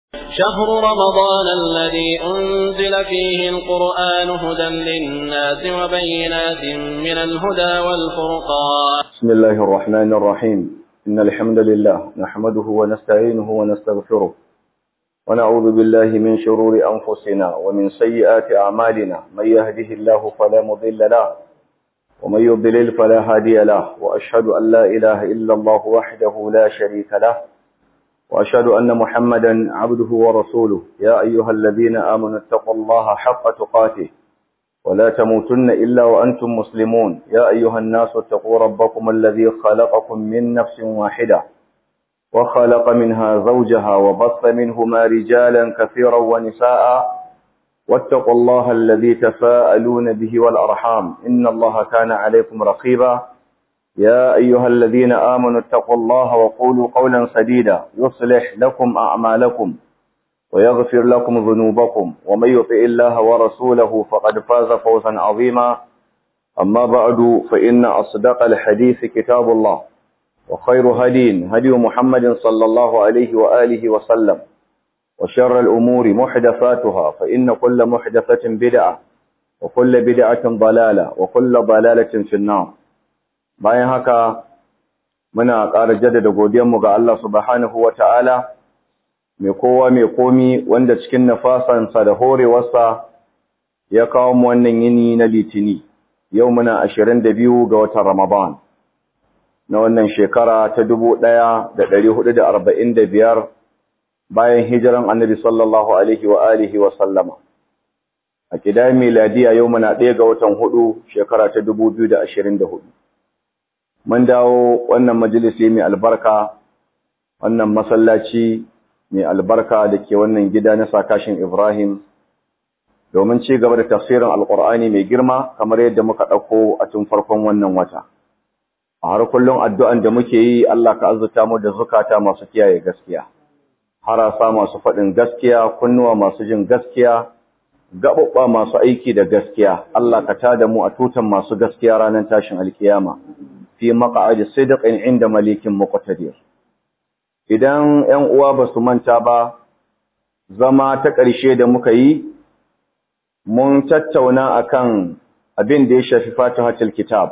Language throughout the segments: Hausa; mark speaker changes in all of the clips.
Speaker 1: شهر رمضان الذي أنزل فيه القرآن هدى للناس وبينات من الهدى والفرقان.
Speaker 2: بسم الله الرحمن الرحيم. إن الحمد لله نحمده ونستعينه ونستغفره ونعوذ بالله من شرور أنفسنا ومن سيئات أعمالنا. من يهده الله فلا مضل له ومن يضلل فلا هادي له، وأشهد أن لا إله إلا الله وحده لا شريك له، وأشهد أن محمدا عبده ورسوله. يا أيها الذين آمنوا اتقوا الله حق تقاته ولا تموتن إلا وأنتم مسلمون. يا أيها الناس اتقوا ربكم الذي خلقكم من نفس واحدة وخلق منها زوجها وبث منهما رجالا كثيرا ونساء، واتقوا الله الذي تساءلون به والأرحام إن الله كان عليكم رقيبا. يا أيها الذين آمنوا اتقوا الله وقولوا قولا سديدا يصلح لكم أعمالكم ويغفر لكم ذنوبكم، ومن يطع الله ورسوله فقد فاز فوزا عظيما. أما بعد، فإن أصدق الحديث كتاب الله، وخير هدي محمد صلى الله عليه وآله وسلم، وشر الأمور محدثاتها، فإن كل محدثة بدعة وكل بدعة ضلالة وكل ضلالة في النار. bayan haka muna ƙara jaddada godiyarmu ga Allah subhanahu wata'ala mai kowa mai komi, wanda cikin nafasansa da horewarsa ya kawo mu wannan yini na Litini. Yau muna 22 ga watan Ramadan na wannan shekara ta 1445 bayan hijiran Annabi sallallahu alaihi wa alihi wa sallama. A kidayar miladiya yau muna 1 ga watan 4 shekara ta 2024. Mun dawo wannan majalisi mai albarka, wannan masallaci mai albarka da ke wannan gida na Sakashin Ibrahim, domin ci gaba da tafsirin Alƙur'ani mai girma kamar yadda muka ɗauko a tun farkon wannan wata. A har kullum addu'an da muke yi, Allah ka azurta mu da zukata masu kiyaye gaskiya, harasa masu faɗin gaskiya, kunnuwa masu jin gaskiya, gaɓuɓɓa masu aiki da gaskiya. Allah ka tada mu a tutan masu gaskiya ranar tashin alkiyama. fi maq'adi sidqin inda malikin muqtadir. Idan 'yan uwa ba su manta ba, zama ta ƙarshe da muka yi, mun tattauna akan abin da ya shafi Fatihatul Kitab.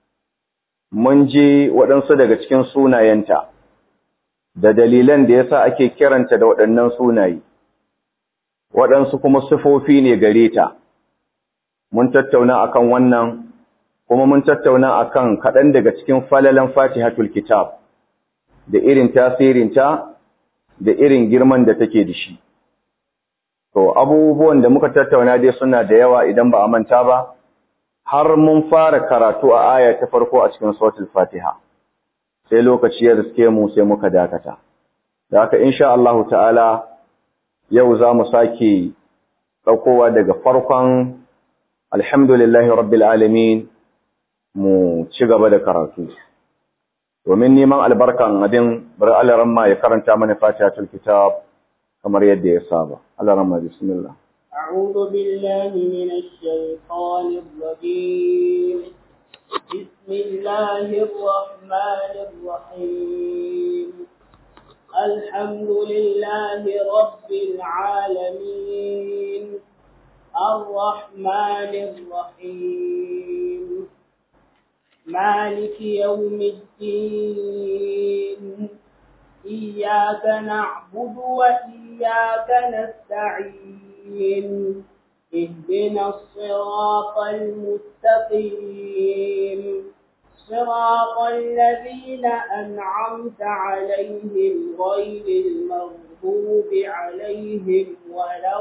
Speaker 2: Mun ji waɗansu daga cikin sunayenta da dalilan da yasa ake kiranta da waɗannan sunaye, waɗansu kuma sifofi ne gare ta. Mun tattauna akan wannan, kuma mun tattauna akan kaɗan daga cikin falalan Fatihatul Kitab da irin tasirinta da irin girman da take da shi. To abubuwan da muka tattauna dai suna da yawa idan ba a manta ba, har mun fara karatu a aya ta farko a cikin suratul Fatiha. Sai lokaci ya riske mu sai muka dakata. Da haka insha Allah ta'ala yau za mu sake ɗaukowa daga farkon alhamdulillahi rabbil alamin mu ci gaba da karatu. Domin neman albarkan abin, bari Alaramma ya karanta mana Fatihatul Kitab kamar yadda ya saba. Alaramma, bismillah.
Speaker 3: أعوذ بالله من الشيطان الرجيم. بسم الله الرحمن الرحيم. الحمد لله رب العالمين الرحمن الرحيم مالك يوم الدين إياك نعبد وإياك نستعين اهدنا الصراط المستقيم صراط الذين أنعمت عليهم غير المغضوب عليهم ولا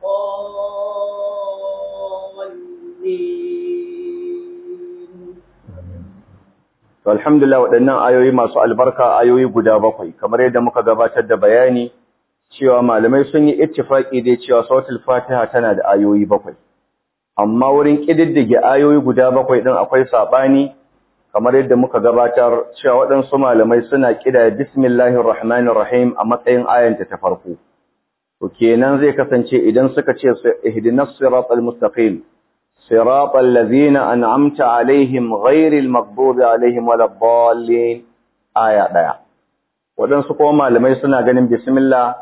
Speaker 3: الضالين.
Speaker 2: Alhamdulillah, waɗannan ayoyi masu albarka ayoyi guda 7, kamar yadda muka gabatar da bayani cewa malamai sun yi ittifaki dai cewa suratul Fatiha tana da ayoyi 7. Amma wurin kididdige ayoyi guda 7 din akwai sabani, kamar yadda muka gabatar cewa waɗansu malamai suna kida bismillahir rahmanir rahim a matsayin ayanta ta farko. To kenan zai kasance idan suka ce ihdinas siratal mustaqim صراط الذين أنعمت عليهم غير المغضوب عليهم ولا الضالين آية 1. waɗansu kuma malamai suna ganin bismillah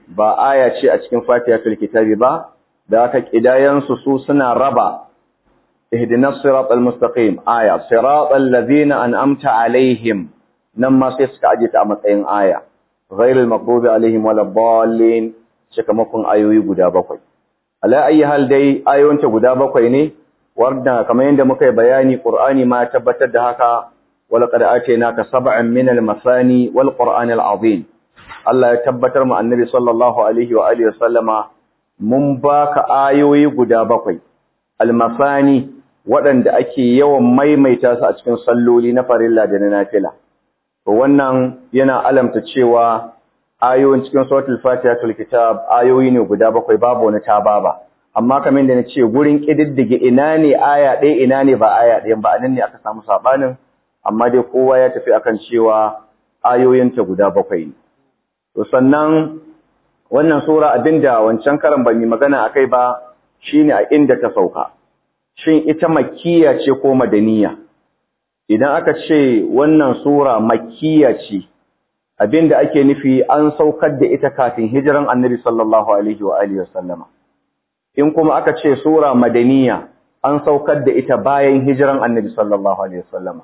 Speaker 2: ba aya ce a cikin Fatihatul Kitabi ba, da aka kidayansu su suna raba ihdinas siratal mustaqim aya siratal ladzina an'amta alaihim, nan ma sai suka aje ta a matsayin aya ghairil maghdubi alaihim waladdallin, cikamakon ayoyi guda 7. ala ayi hal dai ayoyinta guda 7 ne, wanda kamar yadda muka yi bayani Qur'ani ma ya tabbatar da haka, walaqad atainaka sab'an minal masani wal qur'anil azim. Allah ya tabbatar mu annabi sallallahu alaihi wa alihi wasallama mun baka ayoyi guda 7 almasani, waɗanda ake yawan maimaita su a cikin salloli na farilla da na nafila. To wannan yana alamta cewa ayoyin cikin suratul Fatihatul Kitab ayoyi ne guda 7, babu wani tababa. Amma kamar da nace gurin kididdige ina ne aya ɗaya ina ne ba aya ɗaya ba, anan ne aka samu sabanin, amma dai kowa ya tafi akan cewa ayoyinta guda 7 ne. To sannan wannan sura abinda wancan karan ban yi magana akai ba shine a inda ta sauka. Shin ita makkiya ce ko madaniya? Idan aka ce wannan sura makkiya ce, abinda ake nufi an saukar da ita kafin hijiran Annabi sallallahu alaihi wa alihi wasallama. In kuma aka ce sura madaniya, an saukar da ita bayan hijiran Annabi sallallahu alaihi wasallama.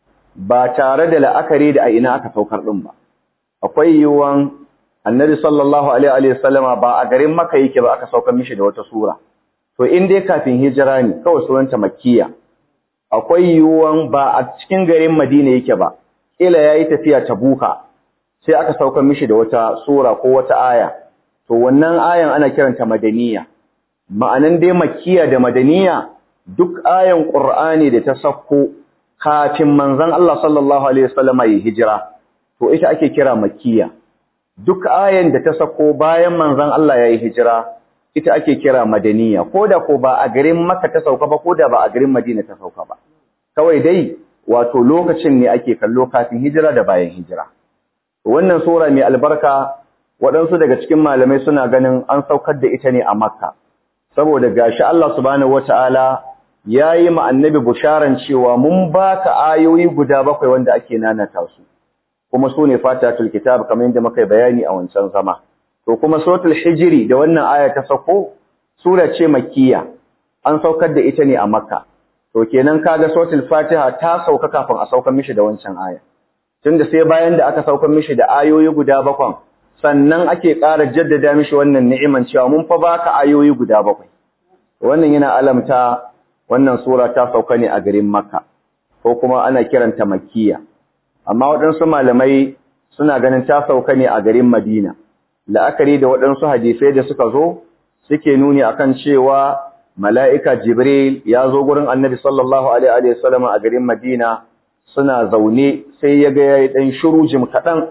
Speaker 2: Ba tare da la'akari da a ina aka saukar din ba. Akwai yiwuwan Annabi sallallahu alaihi wasallama ba a garin Makka yake ba aka saukar mishi da wata sura. To in dai kafin hijira ne, kawai sunanta makkiya. Akwai yiwuwan ba a cikin garin Madina yake ba, kila yayi tafiya Tabuka, sai aka saukar mishi da wata sura ko wata aya. To wannan ayan ana kiranta madaniya. Ma'anan dai makkiya da madaniya duk ayan Qur'ani da ta sauko kafin manzon Allah sallallahu alaihi wasallam ya hijira, to ita ake kira makkiya. Duk ayan da ta sauko bayan manzon Allah ya yi hijira, ita ake kira madaniya, ko da ko ba a garin Makka ta sauka ba, ko da ba a garin Madina ta sauka ba. Kawai dai wato lokacin ne ake kallo kafin hijira da bayan hijira. Wannan sura mai albarka waɗansu daga cikin malamai suna ganin an saukar da ita ne a Makka, saboda gashi Allah subhanahu wataala yayi ma annabi busharan cewa mun baka ayoyi guda 7 wanda ake nanata su, kuma su ne Fatihatul Kitab kamar yadda muka yi bayani a wancan zama. To kuma suratul Hijri da wannan aya ta sauko, sura ce makkiya, an saukar da ita ne a Makka. To kenan kaga suratul Fatiha ta sauka kafin a saukar mishi da wancan aya. Tunda sai bayan da aka saukar mishi da ayoyi guda 7, sannan ake ƙara jaddada mishi wannan ni'iman cewa mun fa baka ayoyi guda 7. Wannan yana alamta wannan sura ta sauka ne a garin Makka, ko kuma ana kiranta makkiya. Amma waɗansu malamai suna ganin ta sauka ne a garin Madina. La'akari da waɗansu hadisai da suka zo suke nuni akan cewa mala'ika Jibril ya zo gurin Annabi sallallahu alaihi wasallam a garin Madina, suna zaune sai ya ga yayi dan shiru jim kadan,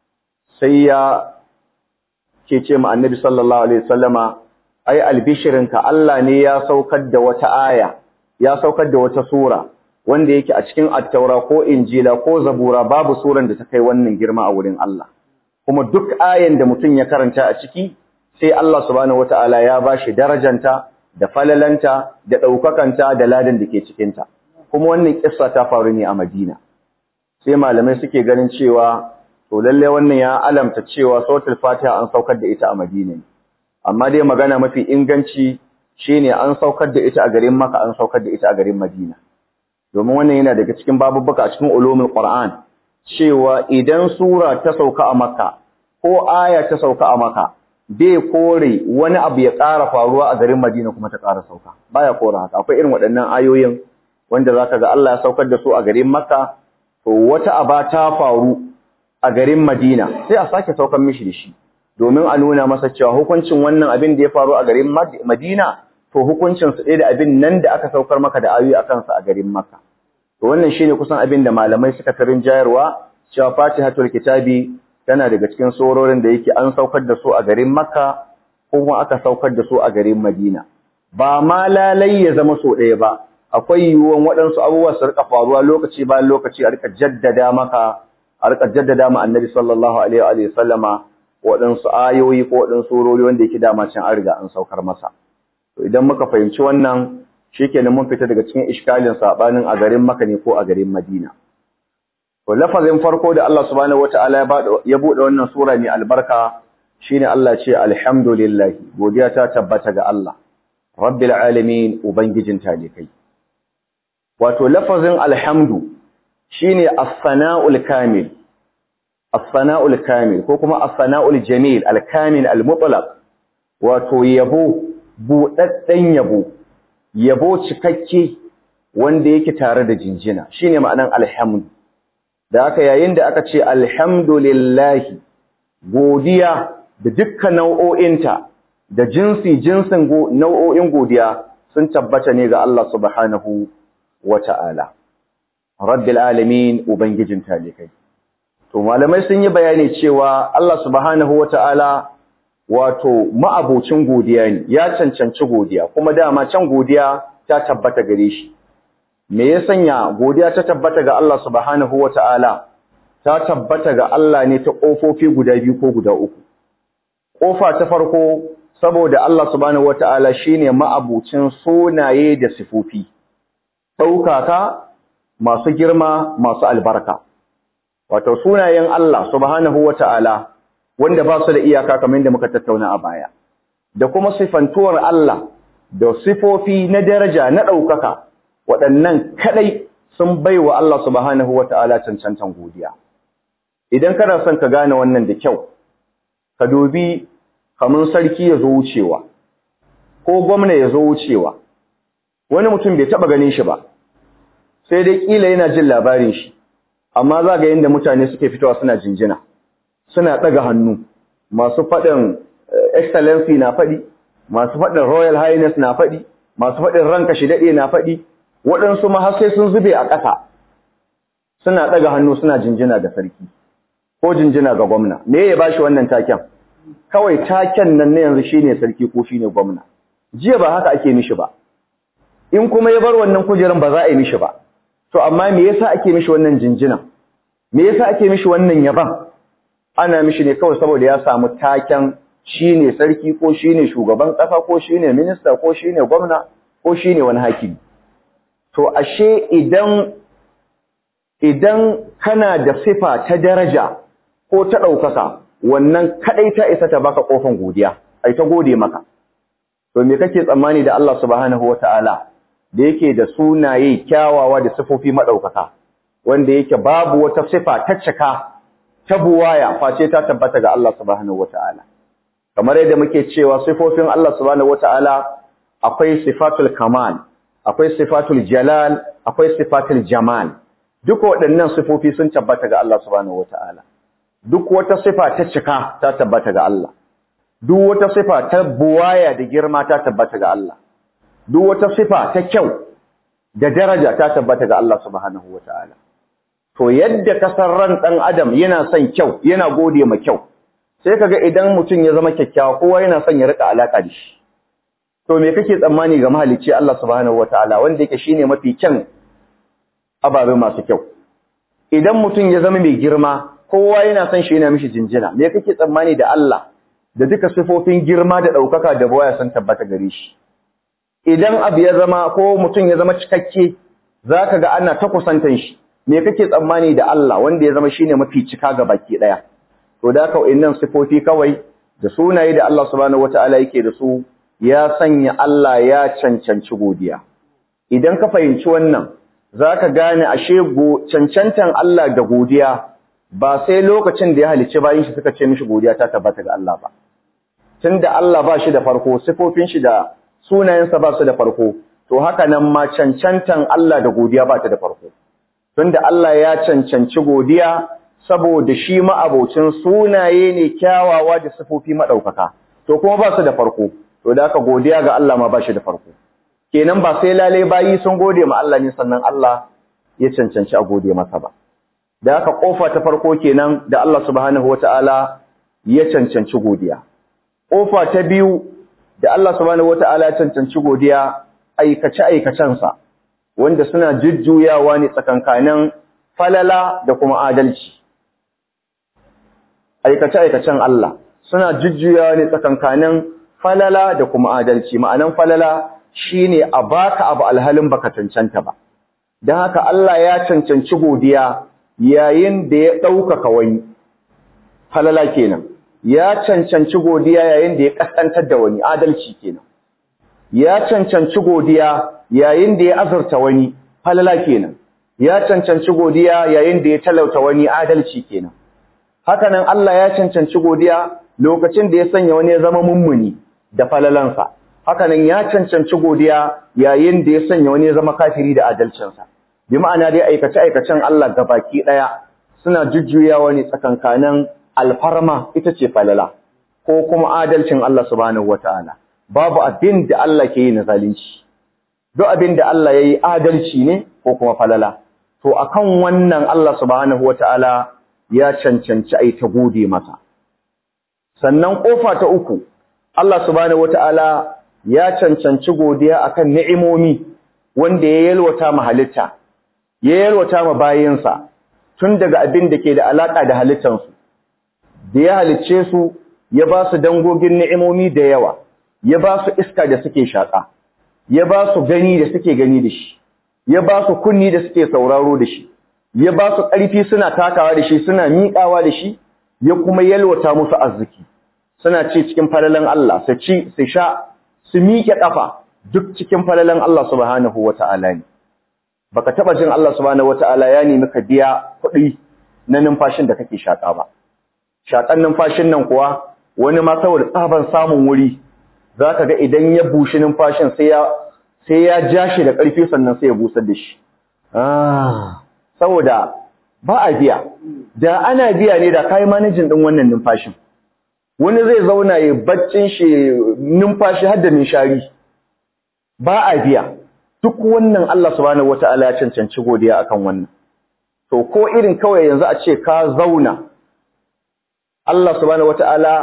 Speaker 2: sai ya ce ma Annabi sallallahu alaihi wasallama, ai albishirinka Allah ne ya saukar da wata aya, ya saukar da wata sura wanda yake a cikin At-Taura ko Injila ko Zabura babu suran da ta kai wannan girma a wurin Allah. Kuma duk ayan da mutum ya karanta a ciki, sai Allah subhanahu wataala ya bashi darajanta da falalanta da daukakanta da ladan da ke cikin ta. Kuma wannan kissa ta faru ne a Madina. Sai malamai suke ganin cewa to lalle wannan ya alamta cewa suratul Fatiha an saukar da ita a Madina. Amma dai magana mafi inganci shine an saukar da ita a garin Makka, an saukar da ita a garin Madina. Domin wannan yana daga cikin babubbuka a cikin ulumul Qur'an, cewa idan sura ta sauka a Makka ko aya ta sauka a Makka, bai kore wani abu ya ƙara faruwa a garin Madina kuma ta ƙara sauka, baya kore haka. Akwai irin waɗannan ayoyin wanda zaka ga Allah ya saukar da su a garin Makka, to wata aba ta faru a garin Madina sai a sake saukar mishi da shi, domin a nuna masa cewa hukuncin wannan abin da ya faru a garin Madina, to hukuncin su ɗaya da abin nan da aka saukar maka da ayoyi a kansa a garin Makka. To wannan shine kusan abin da malamai suka tarin jayarwa, cewa Fatihatul Kitabi tana daga cikin surorin da yake an saukar da su a garin Makka ko kuma aka saukar da su a garin Madina. Ba ma lalai ya zama so ɗaya ba, akwai yiwuwan waɗansu abubuwa su rika faruwa lokaci bayan lokaci, a rika jaddada ma Annabi sallallahu alaihi wa sallama waɗansu ayoyi ko waɗansu surori wanda yake dama can an riga an saukar masa. To idan muka fahimci wannan, shikenan mun fita daga cikin iskalin sabanin a garin Makka ne ko a garin Madina. To lafazin farko da Allah subhanahu wataala ya bude wannan sura mai albarka shine Allah ce alhamdulillah, godiya ta tabbata ga Allah rabbil alamin, ubangijin talikai. Wato lafazin alhamdu shine as-sana'ul kamil, as-sana'ul kamil ko kuma as-sana'ul jamil, al-kamil al-mutlaq, wato yabo, budadden yabo, yabo cikakke wanda yake tare da jinjina, shine ma'anan alhamdu. Da haka yayin da aka ce alhamdulillah, godiya da dukkan nau'o'inta da jinsin nau'o'in godiya sun tabbata ne ga Allah subhanahu wata'ala, rabbil alamin, ubangijin talikai. To malamai sun yi bayani cewa Allah subhanahu wata'ala wato ma'abocin godiya ne, ya cancanci godiya, kuma dama can godiya ta tabbata gare shi. Me ya sanya godiya ta tabbata ga Allah subhanahu wata'ala? Ta tabbata ga Allah ne ta ƙofofi guda biyu ko guda uku. Ƙofa ta farko, saboda Allah subhanahu wata'ala shine ma'abucin sunaye da sifofi, ɗaukaka, masu girma, masu albarka. Wato sunayen Allah subhanahu wata'ala wanda ba su da iyaka kamar yadda muka tattauna a baya, da kuma sifantuwar Allah da sifofi na daraja na ɗaukaka, waɗannan kaɗai sun baiwa Allah subhanahu wata'ala cancantan godiya. Idan kana son ka gane wannan da kyau, ka dubi kamar sarki ya zo wucewa ko gwamna ya zo wucewa, wani mutum bai taɓa ganin shi ba, sai dai ƙila yana jin labarin shi, amma za ga yadda mutane suke fitowa suna jinjina, suna ɗaga hannu, masu faɗin excellency na faɗi, masu faɗin royal highness na faɗi, masu faɗin ranka shi daɗe na faɗi, waɗansu ma har sai sun zube a ƙasa suna ɗaga hannu suna jinjina ga sarki ko jinjina ga gwamna. Me ya bashi wannan taken? Kawai taken nan na yanzu shine sarki ko shine gwamna. Jiya ba haka ake mishi ba, in kuma ya bar wannan kujeran ba za a yi mishi ba. To amma me yasa ake mishi wannan jinjina? Me yasa ake mishi wannan yaban? Ana mishi ne kawai saboda ya samu taken shine sarki ko shine shugaban ƙasa ko shine minista ko shine gwamna ko shine wani hakimi. To ashe idan kana da sifa ta daraja ko ta ɗaukaka, wannan kaɗai ta isa ta baka ƙofan godiya, ai ta gode maka. To me kake tsammani da Allah subhanahu wata'ala da yake da sunaye kyawawa da sifofi maɗaukaka, wanda yake babu wata sifa ta cika ta buwaya face ta tabbata ga Allah subhanahu wata'ala. Kamar yadda muke cewa sifofin Allah subhanahu wata'ala akwai sifatul kamal, akwai sifatul jalal, akwai sifatul jamal. Duk waɗannan sifofi sun tabbata ga Allah subhanahu wata'ala. Duk wata sifa ta cika ta tabbata ga Allah. Duk wata sifa ta buwaya da girma ta tabbata ga Allah. Duk wata sifa ta kyau da daraja ta tabbata ga Allah subhanahu wata'ala. To yadda kasar ran ɗan adam yana son kyau, yana gode ma kyau, sai kaga idan mutum ya zama kyakkyawa kowa yana son ya rika alaka da shi. To me kake tsammani ga mahalicci Allah subhanahu wataala wanda yake shine mafi kyan ababe masu kyau? Idan mutum ya zama mai girma kowa yana son shi, yana mishi jinjina. Me kake tsammani da Allah da duka sifofin girma da ɗaukaka da bawaya sun tabbata gare shi? Idan abu ya zama ko mutum ya zama cikakke zaka ga ana ta kusantan shi. Me kake tsammani da Allah wanda ya zama shine mafi cika ga baki daya? To da haka wayannan sifofi kawai da sunaye da Allah subhanahu wataala yake da su, ya sanya Allah ya cancanci godiya. Idan ka fahimci wannan zaka gane ashe cancantan Allah da godiya ba sai lokacin da ya halicci bayin shi suka ce mishi godiya ta tabbata ga Allah ba. Tunda Allah ba shi da farko, sifofin shi da sunayensa ba su da farko, to haka nan ma cancantan Allah da godiya ba ta da farko. Tunda Allah ya cancanci godiya saboda shi ma'abocin sunaye ne kyawawa da sifofi madaukaka, to kuma ba su da farko, to da haka godiya ga Allah ma ba shi da farko. Kenan ba sai lalai bayi sun gode ma Allah ne sannan Allah ya cancanci a gode masa ba. Da haka kofa ta farko kenan da Allah subhanahu wataala ya cancanci godiya. Kofa ta biyu da Allah subhanahu wataala ya cancanci godiya, aikace-aikacensa wanda suna jujjuyawa ne tsakankanin falala da kuma adalci. Aikace-aikacen Allah suna jujjuyawa ne tsakankanin falala da kuma adalci. Ma'anan falala shine a baka abu alhalin baka cancanta ba. Don haka Allah ya cancanci godiya yayin da ya ɗaukaka wani. Falala kenan. ya cancanci godiya yayin da ya kaskantar da wani, adalci kenan. Ya cancanci godiya yayin da ya azurta wani, falala kenan. Ya cancanci godiya yayin da ya talauta wani, adalci kenan. Hakanan Allah ya cancanci godiya lokacin da ya sanya wani ya zama mummuni da falalansa. Hakanan ya cancanci godiya yayin da ya sanya wani ya zama kafiri da adalcinsa. Bi ma'ana dai aikace-aikacen Allah gabaki ɗaya suna jujjuyawa ne tsakankanin alfarma ita ce falala ko kuma adalcin Allah subhanahu wata'ala. Babu abin da Allah ke yi na zalunci. Duk abin da Allah ya yi adalci ne ko kuma falala. To akan wannan Allah subhanahu wata'ala ya cancanci ai ta gode masa. Sannan kofa ta uku, Allah subhanahu wata'ala ya cancanci godiya akan ni'imomi wanda ya yalwata ma halitta, ya yalwata ma bayinsa tun daga abin da ke da alaka da halittansu. Da ya halicce su, ya ba su dangogin ni'imomi da yawa, ya ba su iska da suke shaƙa, ya ba su gani da suke gani da shi, ya ba su kunni da suke sauraro da shi, ya ba su ƙarfi suna takawa da shi, suna miƙawa da shi, ya kuma yalwata musu arziki. Suna ci cikin falalan Allah, su ci, su sha, su miƙe ƙafa, duk cikin falalan Allah subhanahu wata'ala ne. Baka taɓa jin Allah subhanahu wata'ala ya nemi ka biya kuɗi na numfashin da kake shaƙa ba. Shaƙan numfashin nan kuwa wani ma saboda tsaban samun wuri, za ka ga idan ya bushi numfashin sai ya ja shi da ƙarfi sannan sai ya busar da shi. Saboda ba a biya, da ana biya ne da kayi manajin ɗin wannan numfashin. Wani zai zauna ya baccin shi numfashi har da minshari, ba a biya. Duk wannan Allah subhanahu wata'ala ya cancanci godiya akan wannan. To ko irin kawai yanzu a ce ka zauna, Allah subhanahu wata'ala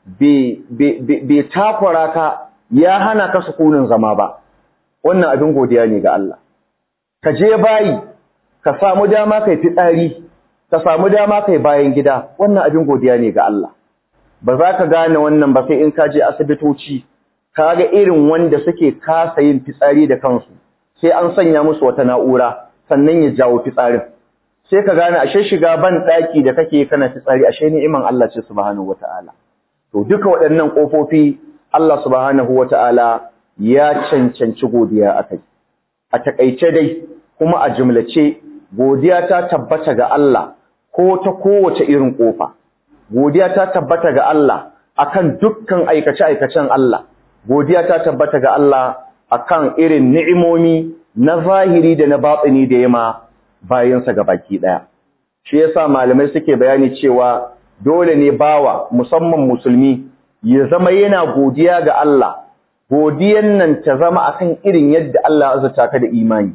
Speaker 2: bai takura ka ya hana ka sukunin zama ba, wannan abin godiya ne ga Allah. Ka je bayi, ka samu dama kai fitsari, ka samu dama kai bayan gida, wannan abin godiya ne ga Allah. Ba za ka gane wannan ba sai in ka je asibitoci, ka ga irin wanda suke kasa yin fitsari da kansu, sai an sanya musu wata na'ura sannan ya jawo fitsarin. Sai ka gane ashe shiga ban ɗaki da kake kana fitsari ashe ni'iman Allah ce subhanahu wata'ala. To duka waɗannan ƙofofi Allah subhanahu wata'ala ya cancanci godiya akai. A takaice dai kuma a jumlace godiya ta tabbata ga Allah ko ta kowace irin ƙofa. Godiya ta tabbata ga Allah akan dukkan aikace-aikacen Allah. Godiya ta tabbata ga Allah akan irin ni'imomi na zahiri da na batsini da yama bayansa gabaki ɗaya. Shi yasa malamai suke bayani cewa dole ne bawa musamman musulmi ya zama yana godiya ga Allah. Godiyan nan ta zama akan irin yadda Allah ya azurta ka da imani.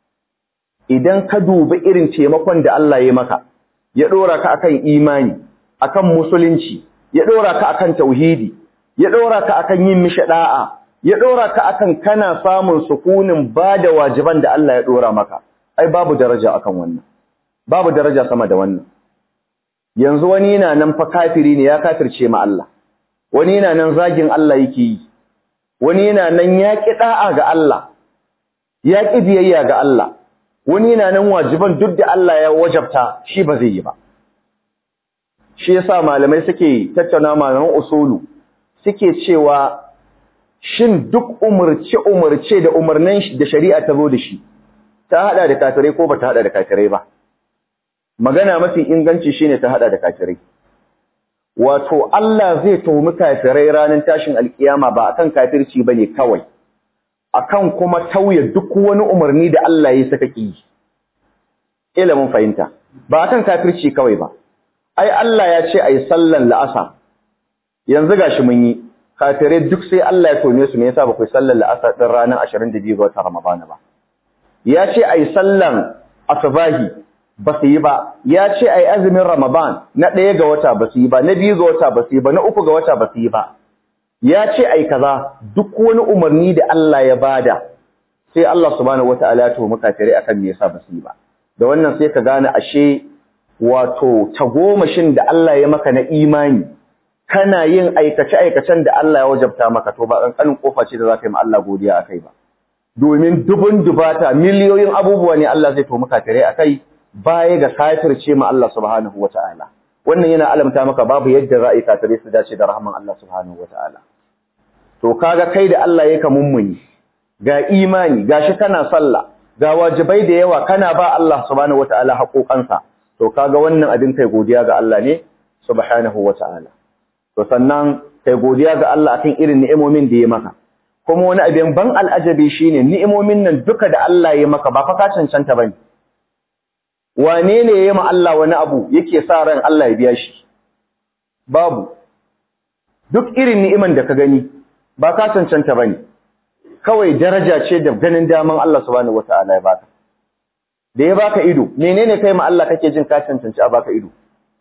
Speaker 2: Idan ka dubi irin taimakon da Allah ya maka, ya ɗora ka akan imani, akan musulunci, ya ɗora ka akan tauhidi, ya ɗora ka akan yin mishi da'a, ya ɗora ka akan kana samun sukunin ba da wajiban da Allah ya ɗora maka. Ai babu daraja akan wannan. Babu daraja sama da wannan. Yanzu wani yana nan fa kafiri ne, ya kafirce ma Allah. Wani yana nan zagin Allah yake yi. Wani yana nan ya ƙi da'a ga Allah. Ya ƙi biyayya ga Allah. Wani yana nan wajiban duk da Allah ya wajabta shi ba zai yi ba. Shi yasa malamai suke tattauna malaman usulu suke cewa shin duk umurce da umarnin da shari'a ta zo da shi ta hada da kafirai ko ba ta hada da kafirai ba. Magana mafi inganci shine ta hada da kafirai. Wato Allah zai tuhumi kafirai ranar tashin alkiyama ba akan kafirci bane kawai, akan kuma tauye duk wani umarni da Allah ya saka ki. Ilimin fahimta ba akan kafirci kawai ba. Ai Allah ya ce ai sallan la'asar. Yanzu gashi mun yi. Kafirai duk sai Allah ya tone su me yasa ba ku sallan la'asar din ranar 22 ga watan Ramadan ba. Ya ce ai sallan asbahi ba su yi ba. Ya ce ai azumin Ramadan na 1 ga wata ba su yi ba, na 2 ga wata ba su yi ba, na 3 ga wata ba su yi ba. Ya ce ai kaza, duk wani umarni da Allah ya bada sai Allah subhanahu wataala ya tuhumi kafirai akan me yasa ba su yi ba. Da wannan sai ka gane ashe wato tagomashin da Allah ya maka na imani, kana yin aikace-aikacen da Allah ya wajabta maka, to ba ƙanƙanin ƙofa ce da za ka yi ma Allah godiya a kai ba. Domin dubun dubata, miliyoyin abubuwa ne Allah zai tomi kafirai a kai, baya ga kafirce ma Allah subhanahu wa ta'ala. wannan yana alamta maka babu yadda za a yi kafirai su dace da rahman Allah subhanahu wataala. To kaga kai da Allah ya ka mummuni ga imani gashi kana sallah ga wajibai da yawa kana ba Allah subhanahu wataala haƙoƙansa, to kaga wannan abin kai godiya ga Allah ne subhanahu wataala. To sannan kai godiya ga Allah akan irin ni'imomin da ya maka. Kuma wani abin ban al'ajabi shine ni'imomin nan duka da Allah ya maka ba fa ka cancanta bane. Wane ne ya yi ma Allah wani abu yake sa ran Allah ya biya shi? Babu. Duk irin ni'iman da ka gani ba ka cancanta bane. Kawai daraja ce da ganin daman Allah subhanahu wata'ala ya baka. Da ya baka ido, menene kai ma Allah kake jin ka cancanci a baka ido?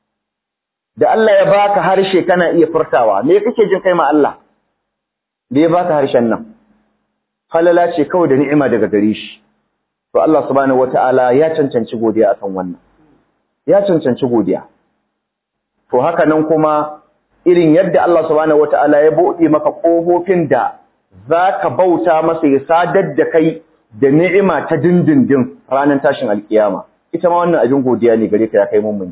Speaker 2: Da Allah ya baka harshe kana iya furtawa, me kake jin kai ma Allah? Da ya baka harshen nan. Falala ce kawai da ni'ima daga gare shi. To Allah subhanahu wata'ala ya cancanci godiya akan wannan. Ya cancanci godiya. To haka nan kuma irin yadda Allah subhanahu wata'ala ya bude maka kofofin da zaka bauta masa ya sadar da kai da ni'ima ta dindindin ranar tashin alkiyama. Ita ma wannan abin godiya ne gare ka ya kai mummuni.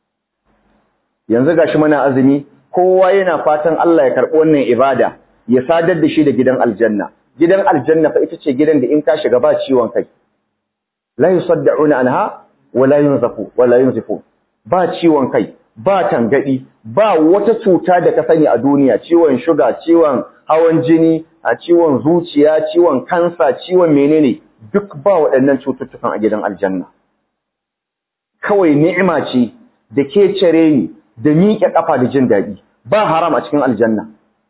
Speaker 2: Yanzu gashi muna azumi, kowa yana fatan Allah ya karɓi wannan ibada, ya sadar da shi da gidan aljanna. Gidan aljanna fa ita ce gidan da in ka shiga ba ciwon kai. La yusaddauna anha wa la yunzafu wa la yunzifu. Ba ciwon kai, ba tangadi, ba wata cuta da ka sani a duniya, ciwon shuga, ciwon hawan jini, a ciwon zuciya, ciwon kansa, ciwon menene, duk ba waɗannan cututtukan a gidan aljanna. Kawai ni'ima ce da ke cire ni da miƙe ƙafa da jin daɗi, ba haram a cikin aljanna.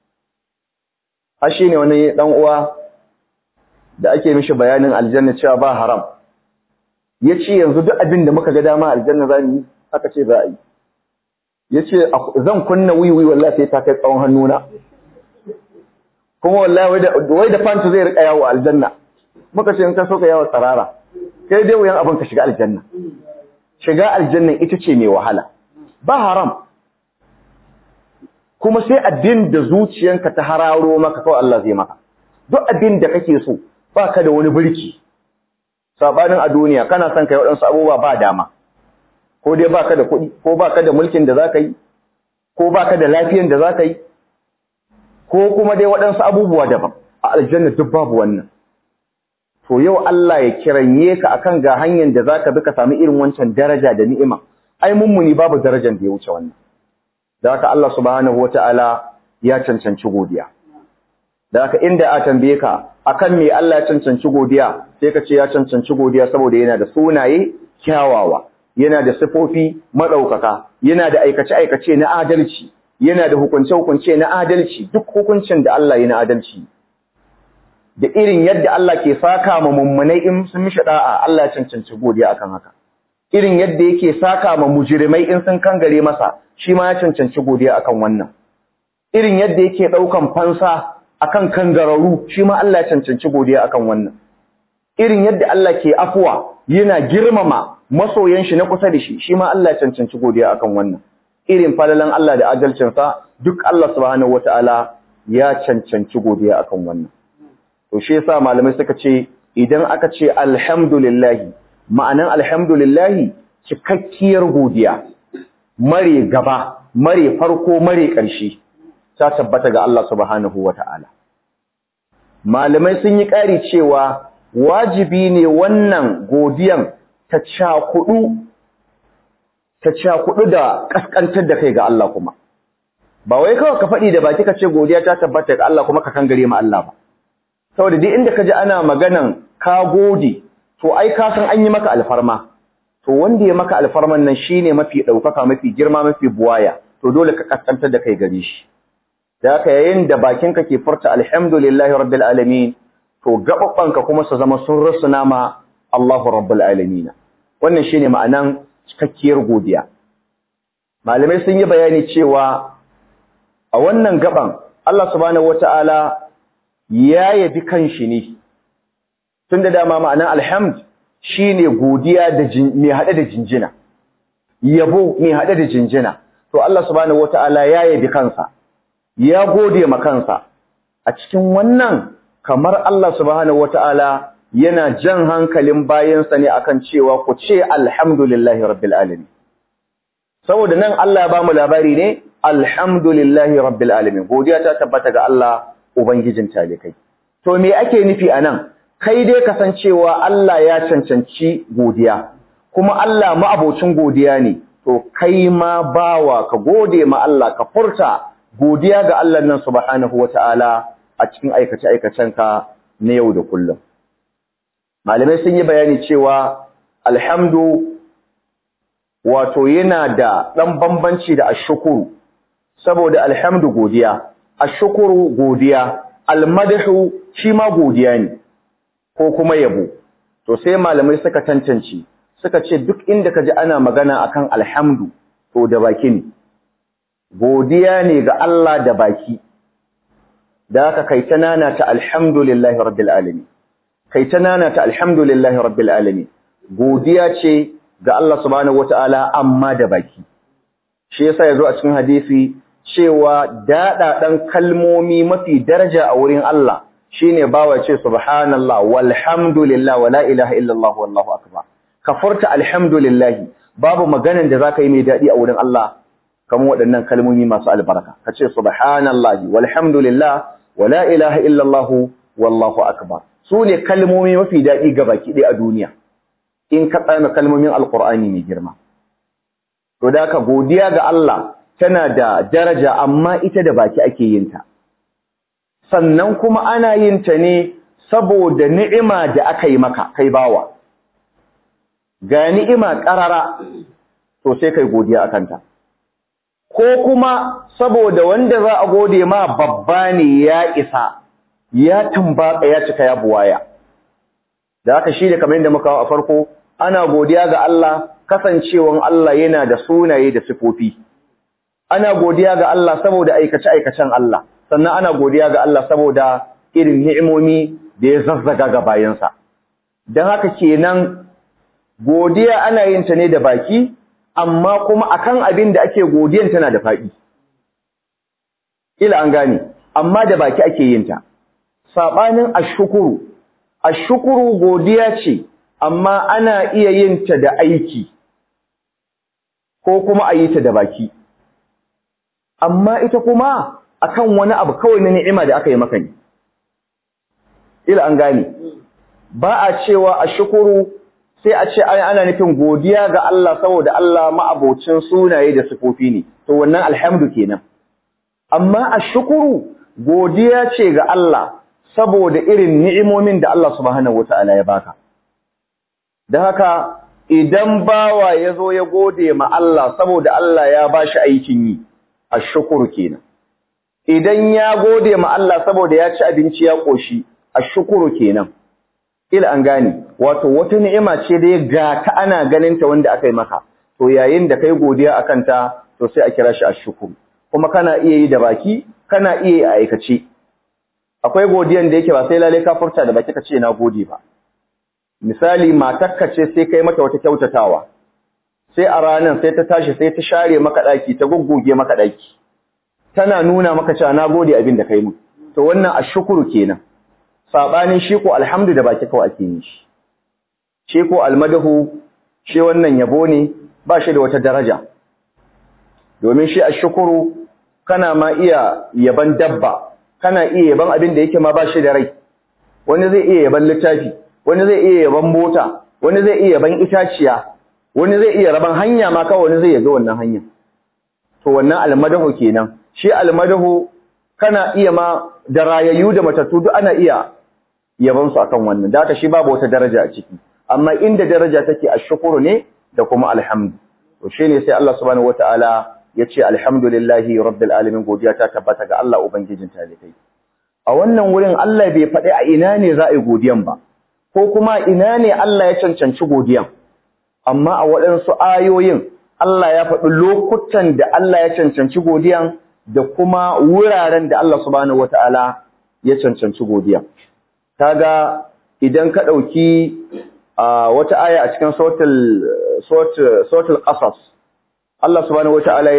Speaker 2: Ashe ne wani ɗan uwa da ake mishi bayanin aljanna cewa ba haram. Ya ce yanzu duk abin da muka ga dama aljanna za mu yi, aka ce za a yi. Ya ce zan kunna wiwi wallahi sai ta kai tsawon hannuna. Kuma wallahi wai da fantu zai riƙa yawo aljanna. Muka ce in ka so ka yawo tsarara, kai dai wuyan abin ka shiga aljanna. Shiga aljanna ita ce mai wahala. Ba haram. Kuma sai abin da zuciyanka ta hararo maka kawai Allah zai maka. Duk abin da kake so ba ka da wani birki. Sabanin a duniya kana son kai waɗansu abubuwa ba dama. Ko dai baka da kuɗi, ko baka da mulkin da zaka yi, ko baka da lafiyan da zaka yi, ko kuma dai waɗansu abubuwa daban. A aljanna duk babu wannan. To yau Allah ya kiranye ka akan ga hanyar da zaka bi ka samu irin wancan daraja da ni'ima. Ai mummuni babu darajar da ya wuce wannan. Da haka Allah subhanahu wataala ya cancanci godiya. Da haka inda a tambaye ka akan me Allah ya cancanci godiya, sai ka ce ya cancanci godiya saboda yana da sunaye kyawawa, yana da sifofi madaukaka, yana da aikace-aikace na adalci, yana da hukunce-hukunce na adalci, duk hukuncin da Allah ya na adalci. Da irin yadda Allah ke saka ma mummunai in sun mishi da'a, Allah ya cancanci godiya akan haka. Irin yadda yake saka ma mujrimai in sun kangare masa, shi ma ya cancanci godiya akan wannan. Irin yadda yake daukan fansa akan kangararu, shi ma Allah ya cancanci godiya akan wannan. Irin yadda Allah ke afuwa yana girmama masoyan shi na kusa da shi, shi ma Allah ya cancanci godiya akan wannan. Irin falalan Allah da adalcinsa duk Allah subhanahu wataala ya cancanci godiya akan wannan. To shi yasa malamai suka ce idan aka ce alhamdulillah, ma'anan alhamdulillah cikakkiyar godiya, mare gaba, mare farko, mare ƙarshe, ta tabbata ga Allah subhanahu wata'ala. Malamai sun yi ƙari cewa wajibi ne wannan godiyan ta cakudu da ƙasƙantar da kai ga Allah kuma. Ba wai kawai ka faɗi da baki ka ce godiya ta tabbata ga Allah kuma ka kangare ma Allah ba. Saboda duk inda ka ji ana maganan ka gode, to ai ka san an yi maka alfarma. To wanda ya maka alfarman nan shine mafi ɗaukaka, mafi girma, mafi buwaya, to dole ka ƙasƙantar da kai gare shi. Da haka yayin da bakinka ke furta alhamdulillahi rabbil alamin, to gaɓaɓɓanka kuma su zama sun rusuna ma Allahu rabbul alamin. Wannan shine ma'anan cikakkiyar godiya. Malamai sun yi bayani cewa a wannan gaban Allah subhanahu wata'ala ya yabi kanshi ne. Tunda dama ma'anan alhamd shine godiya da mai hade da jinjina. Yabo mai hade da jinjina. To Allah subhanahu wata'ala ya yabi kansa. Ya gode ma kansa. A cikin wannan kamar Allah subhanahu wata'ala yana jan hankalin bayansa ne akan cewa ku ce alhamdulillahi rabbil alamin. saboda nan Allah ya ba mu labari ne alhamdulillahi rabbil alamin, godiya ta tabbata ga Allah ubangijin talikai. To me ake nufi anan? Kai dai kasancewa Allah ya cancanci godiya, kuma Allah ma'abocin godiya ne, to kai ma bawa ka gode ma Allah, ka furta godiya ga Allah nan subhanahu wata'ala a cikin aikace-aikacenka na yau da kullum. Malamai sun yi bayani cewa alhamdu wato yana da ɗan bambanci da ashukuru, saboda alhamdu godiya, ashukuru godiya, almadahu shi ma godiya ne ko kuma yabo. To sai malamai suka tantance, suka ce duk inda ka ji ana magana akan alhamdu, to da baki ne, godiya ne ga Allah da baki, da aka kai ta nana ta alhamdulillahi rabbil alamin, kai ta nana ta alhamdulillahi rabbil alamin, godiya ce ga Allah subhanahu wata'ala amma da baki. Shi yasa yazo a cikin hadisi cewa daɗaɗan kalmomi mafi daraja a wurin Allah shine bawa ce subhanallah walhamdulillah wala ilaha illallah wallahu akbar. Ka furta alhamdulillah, babu maganan da zaka yi mai daɗi a wurin Allah kamar waɗannan kalmomi masu albarka. Ka ce subhanallah walhamdulillah wala ilaha illallah wallahu akbar. Su ne kalmomi mafi daɗi ga baki ɗaya a duniya in ka tsaya kalmomin alqur'ani mai girma. To da ka godiya ga Allah tana da daraja amma ita da baki ake yin ta. Sannan kuma ana yin ta ne saboda ni'ima da aka yi maka kai bawa. Ga ni'ima ƙarara to sai kai godiya akan ta. Ko kuma saboda wanda za a gode ma babba ne ya isa, ya tambaka ya cika ya buwaya. Da haka shi da kamar yadda muka a farko, ana godiya ga Allah kasancewan Allah yana da sunaye da sifofi. Ana godiya ga Allah saboda aikace-aikacen Allah, sannan ana godiya ga Allah saboda irin ni'imomi da ya zazzaga ga bayansa. Don haka kenan godiya ana yin ta ne da baki, amma kuma akan abin da ake godiyan tana da faɗi. Ila an gane, amma da baki ake yin ta. Saɓanin ashukuru godiya ce, amma ana iya yin ta da aiki, ko kuma a yi ta da baki. Amma ita kuma akan wani abu kawai na ni'ima da aka yi maka ne. Ila an gane, ba a cewa ashukuru sai a ce ana nufin godiya ga Allah saboda Allah ma'abocin sunaye da sifofi ne, to wannan alhamdu kenan. Amma ashukuru godiya ce ga Allah saboda irin ni'imomin da Allah subhanahu wata'ala ya baka. Da haka idan bawa ya zo ya gode ma Allah saboda Allah ya bashi aikin yi, ashukuru kenan. Idan ya gode ma Allah saboda ya ci abinci ya koshi, ashukuru kenan. Ila an gane, wato wata ni'ima ce da ya ga ta ana ganin ta wanda aka yi maka, to yayin da kai godiya akan ta, to sai a kira shi ashukuru. Kuma kana iya yi da baki, kana iya yi a aikace. Akwai godiyan da yake ba sai lalle ka furta da baki ka ce na gode ba. Misali matarka ce sai kai mata wata kyautatawa. Sai a ranar sai ta tashi sai ta share maka daki, ta goggoge maka daki. Tana nuna maka cewa na gode abin da kai mu. To wannan ashukuru kenan. Sabanin shi ko alhamdu da baki kawai ake yin shi. Shi ko almadahu shi wannan yabo ne, ba shi da wata daraja. Domin shi ashukuru kana ma iya yaban dabba, kana iya yaban abin da yake ma ba shi da rai. Wani zai iya yaban littafi, wani zai iya yaban mota, wani zai iya yaban itaciya, wani zai iya raban hanya ma kawai wani zai yaga wannan hanya. To wannan almadahu kenan. Shi almadahu kana iya ma da rayayyu da matattu duk ana iya yaban su akan wannan. Da haka shi babu wata daraja a ciki. Amma inda daraja take ashkuru ne da kuma alhamdu. To shine sai Allah subhanahu wataala yace alhamdulillahi rabbil alamin, godiya ta tabbata ga Allah ubangijin talikai. A wannan wurin Allah bai faɗi a ina ne za a yi godiyan ba, ko kuma ina ne Allah ya cancanci godiyan. Amma a waɗansu ayoyin Allah ya faɗi lokutan da Allah ya cancanci godiyan da kuma wuraren da Allah subhanahu wataala ya cancanci godiyan. Kaga idan ka ɗauki wata aya a cikin suratul Qasas, Allah subhanahu wata'ala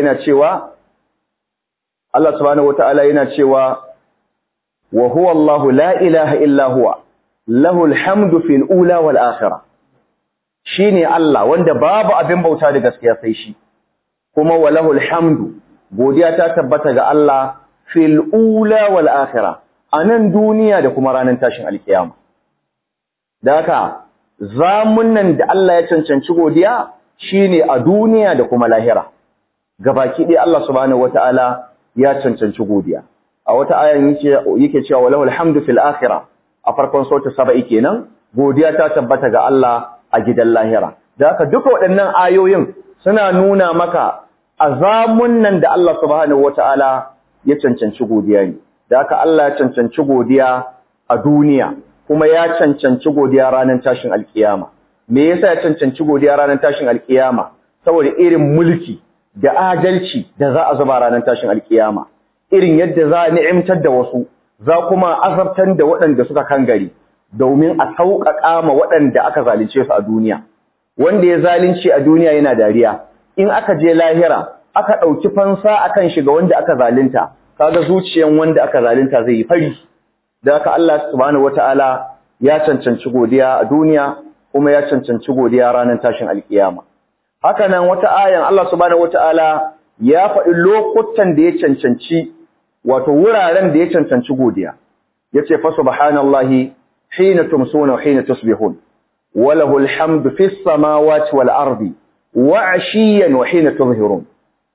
Speaker 2: yana cewa wa huwa Allahu la ilaha illa huwa lahul hamdu fil ula wal akhirah. Shine Allah wanda babu abin bauta da gaskiya sai shi. kuma walahul hamdu godiya ta tabbata ga Allah fil ula wal akhirah anan duniya da kuma ranar tashin alkiyama da haka zamunan da Allah ya cancanci godiya shine a duniya da kuma lahira gabaki dai Allah subhanahu wataala ya cancanci godiya a wata ayan yake cewa walahul hamdu fil akhirah a farkon sura 7 kenan godiya ta tabbata ga Allah a gidan lahira da haka duka waɗannan ayoyin suna nuna maka azamun nan da Allah subhanahu wataala ya cancanci godiya ne da haka Allah ya cancanci godiya a duniya kuma ya cancanci godiya ranar tashin alkiyama me yasa ya cancanci godiya ranar tashin alkiyama saboda irin mulki da adalci da za a zuba ranar tashin alkiyama irin yadda za a ni'imtar da wasu za kuma azabtar da waɗanda suka kangare domin a sauƙaƙa ma waɗanda aka zalunce su a duniya wanda ya zalunci a duniya yana dariya in aka je lahira aka ɗauki fansa akan shi ga wanda aka zalunta kaga zuciyan wanda aka zalunta zai yi fari da haka Allah subhanahu wataala ya cancanci godiya a duniya kuma ya cancanci godiya ranar tashin alkiyama haka nan wata ayan Allah subhanahu wataala ya faɗi lokutan da ya cancanci wato wuraren da ya cancanci godiya yace fa subhanallahi hina tumsuna wa hina tusbihun wa lahul hamdu fis samawati wal ardi wa ashiyan wa hina tuzhirun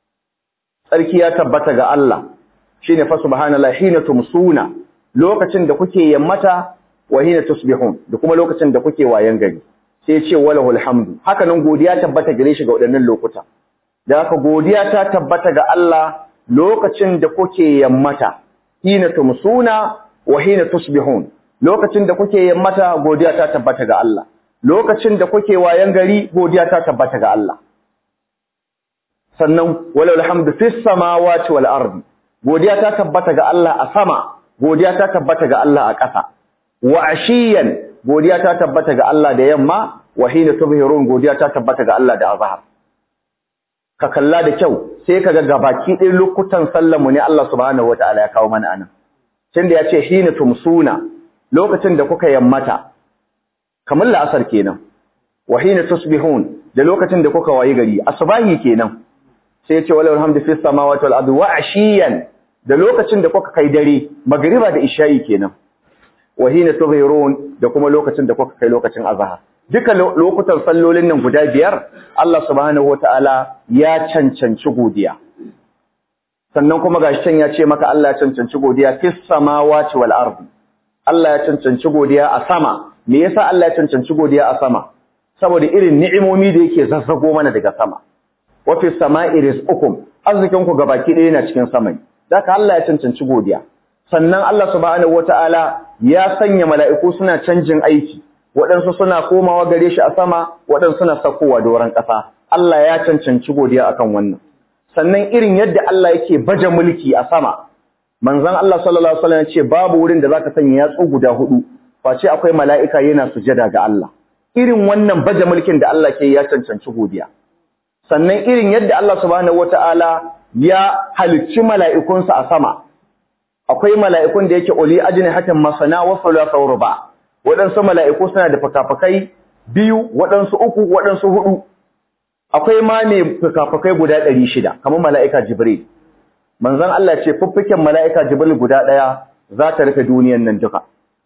Speaker 2: sarki ya tabbata ga Allah shine fa subhanallahi hina tumsuna lokacin da kuke yammata wa hina tusbihun da kuma lokacin da kuke wayan gari sai ya ce walahul hamdu haka nan godiya tabbata gare shi ga waɗannan lokuta da haka godiya ta tabbata ga Allah lokacin da kuke yammata hina tumsuna wa hina tusbihun lokacin da kuke yammata godiya ta tabbata ga Allah lokacin da kuke wayan gari godiya ta tabbata ga Allah sannan walahul hamdu fis samawati wal ardi godiya ta tabbata ga Allah a sama godiya ta tabbata ga Allah a ƙasa wa ashiyan godiya ta tabbata ga Allah da yamma wa hina tubhirun godiya ta tabbata ga Allah da azhar ka kalla da kyau sai kaga gabaki ɗin lokutan sallar mu ne Allah subhanahu wataala ya kawo mana anan tunda ya ce hina tumsuna lokacin da kuka yammata kamar la'asar kenan wa hina tusbihun da lokacin da kuka wayi gari asbahi kenan sai ya ce wala alhamdu fis samawati wal ardi wa ashiyan da lokacin da kuka kai dare magriba da isha'i kenan wa hina tubhirun da kuma lokacin da kuka kai lokacin azhar duka lokutan sallolin nan guda biyar Allah subhanahu wataala ya cancanci godiya sannan kuma gashi can ya ce maka Allah ya cancanci godiya fis samawati wal ardi Allah ya cancanci godiya a sama me yasa Allah ya cancanci godiya a sama saboda irin ni'imomi da yake zazzago mana daga sama wa fis sama'i rizqukum arzikin ku gabaki ɗaya yana cikin sama daka Allah ya cancanci godiya sannan Allah subhanahu wataala ya sanya mala'iku suna canjin aiki waɗansu suna komawa gare shi a sama waɗansu suna sakowa doron ƙasa Allah ya cancanci godiya akan wannan sannan irin yadda Allah yake baje mulki a sama manzon Allah sallallahu alaihi wasallam ya ce babu wurin da zaka sanya yatsu guda hudu face akwai mala'ika yana sujada ga Allah irin wannan baje mulkin da Allah ke ya cancanci godiya sannan irin yadda Allah subhanahu wataala ya halicci mala'ikunsa a sama akwai mala'ikun da yake uli ajnihatin masana wa thulatha wa ruba waɗansu mala'iku suna da fukafukai biyu waɗansu uku waɗansu hudu akwai ma ne fukafukai guda 600 kamar mala'ika Jibril manzon Allah ce fuffuken mala'ika Jibril guda ɗaya za ta rufe duniyar nan duka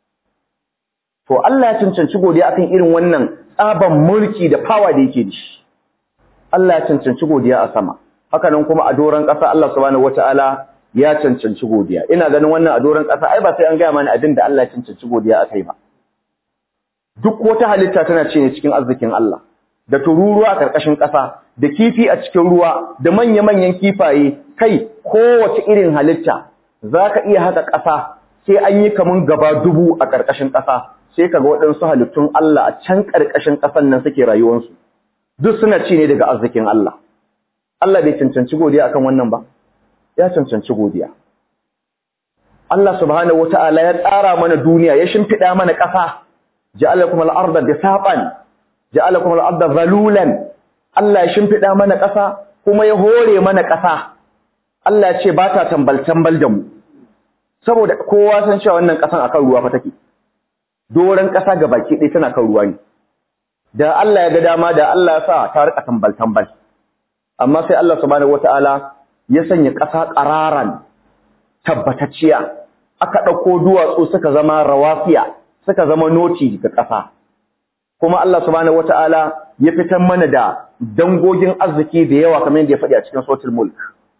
Speaker 2: to Allah ya cancanci godiya akan irin wannan tsaban mulki da power da yake da shi Allah ya cancanci godiya a sama haka nan kuma a doron ƙasa Allah subhanahu wataala ya cancanci godiya ina ganin wannan a doron ƙasa ai ba sai an gaya mana abin da Allah ya cancanci godiya akai ba duk wata halitta tana ce ne cikin arzikin Allah da tururuwa a ƙarƙashin ƙasa da kifi a cikin ruwa da manya-manyan kifaye kai kowace irin halitta zaka iya haka ƙasa sai an yi kaman gaba 1000 a ƙarƙashin ƙasa sai kaga waɗansu halittun Allah a can ƙarƙashin ƙasan nan suke rayuwarsu duk suna ci ne daga arzikin Allah Allah bai cancanci godiya akan wannan ba ya cancanci godiya Allah subhanahu wataala ya tsara mana duniya ya shimfida mana ƙasa ja'alakum al-ardha bisatan ja'alakum al-ardha zalulan Allah ya shimfida mana ƙasa kuma ya hore mana ƙasa Allah ya ce ba ta tambal da mu saboda kowa san cewa wannan ƙasan akan ruwa fa take doran ƙasa gabaki ɗaya tana kan ruwa ne da Allah ya ga dama da Allah ya sa ta rika tambal amma sai Allah subhanahu wataala ya sanya ƙasa ƙararan tabbatacciya, aka ɗauko duwatsu suka zama rawafiya, suka zama noti ga ƙasa. Kuma Allah subhanahu wataala ya fitar mana da dangogin arziki da yawa kamar yadda ya faɗi a cikin suratul mulk.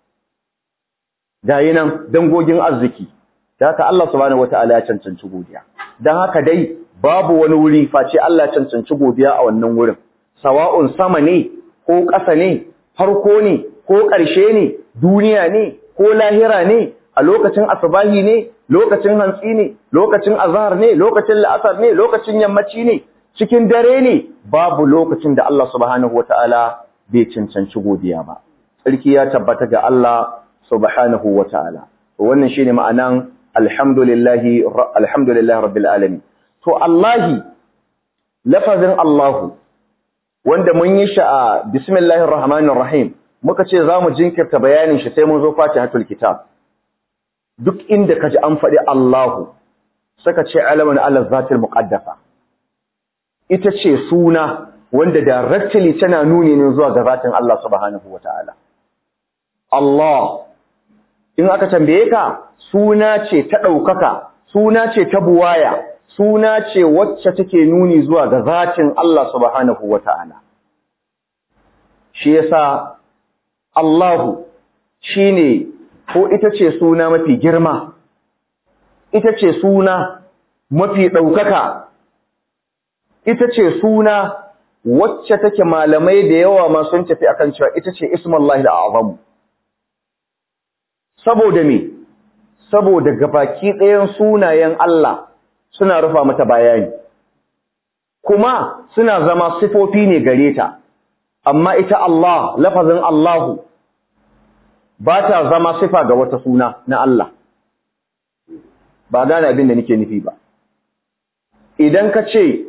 Speaker 2: Gayi nan dangogin arziki, da haka Allah subhanahu wataala ya cancanci godiya. Dan haka dai babu wani wuri face Allah ya cancanci godiya a wannan wurin. Sawa'un sama ne ko ƙasa ne, farko ne ko ƙarshe ne, duniya ne ko lahira ne, a lokacin asubahi ne, lokacin hantsi ne, lokacin azhar ne, lokacin la'asar ne, lokacin yammaci ne, cikin dare ne, babu lokacin da Allah subhanahu wataala bai cancanci godiya ba. Sarki ya tabbata ga Allah subhanahu wataala. To wannan shine ma'anan alhamdulillahi rabbil alamin. To Allahi, lafazin Allahu wanda mun yi shi a bismillahir rahmanir rahim, muka ce za mu jinkirta bayanin shi sai mun zo fatihatul kitab. Duk inda kaji an faɗi Allahu, suka ce alamun ala zatil muqaddasa, ita ce suna wanda directly tana nuni ne zuwa ga zatin Allah subhanahu wataala. Allah, in aka tambaye ka, suna ce ta ɗaukaka, suna ce ta buwaya, suna ce wacce take nuni zuwa ga zatin Allah subhanahu wataala. Shi yasa Allahu shine ko ita ce suna mafi girma, ita ce suna mafi ɗaukaka, ita ce suna wacce take malamai da yawa ma sun tafi akan cewa ita ce ismullahi al'azam. Saboda me? Saboda gabaki ɗayan sunayen Allah suna rufa mata bayani, kuma suna zama sifofi ne gare ta, amma ita Allah, lafazin Allahu, ba ta zama sifa ga wata suna na Allah. Ba gane abin da nake nufi ba. Idan ka ce,